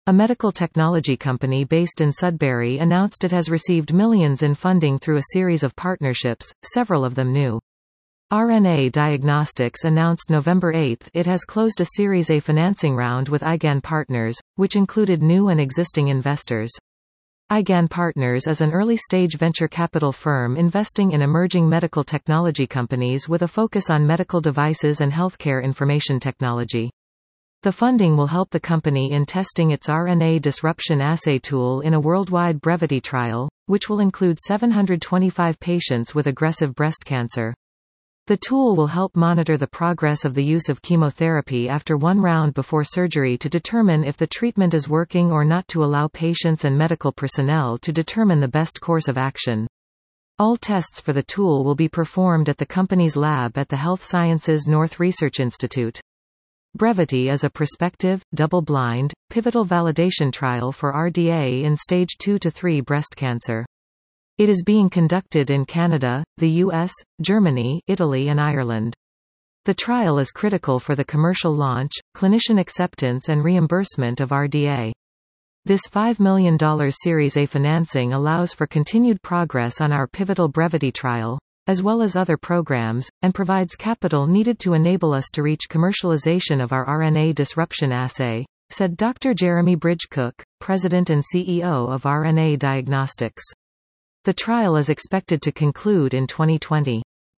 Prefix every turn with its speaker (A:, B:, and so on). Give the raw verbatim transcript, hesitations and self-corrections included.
A: A medical technology company based in Sudbury announced it has received millions in funding through a series of partnerships, several of them new. R N A Diagnostics announced November eighth it has closed a Series A financing round with I G A N Partners, which included new and existing investors. I G A N Partners is an early-stage venture capital firm investing in emerging medical technology companies with a focus on medical devices and healthcare information technology. The funding will help the company in testing its R N A disruption assay tool in a worldwide Brevity trial, which will include seven hundred twenty-five patients with aggressive breast cancer. The tool will help monitor the progress of the use of chemotherapy after one round before surgery to determine if the treatment is working or not, to allow patients and medical personnel to determine the best course of action. All tests for the tool will be performed at the company's lab at the Health Sciences North Research Institute. Brevity is a prospective, double-blind, pivotal validation trial for R D A in stage two to three breast cancer. It is being conducted in Canada, the U S, Germany, Italy and Ireland. The trial is critical for the commercial launch, clinician acceptance and reimbursement of R D A. This five million dollars Series A financing allows for continued progress on our pivotal Brevity trial, as well as other programs, and provides capital needed to enable us to reach commercialization of our R N A disruption assay, said Doctor Jeremy Bridge-Cook, President and C E O of R N A Diagnostics. The trial is expected to conclude in twenty twenty.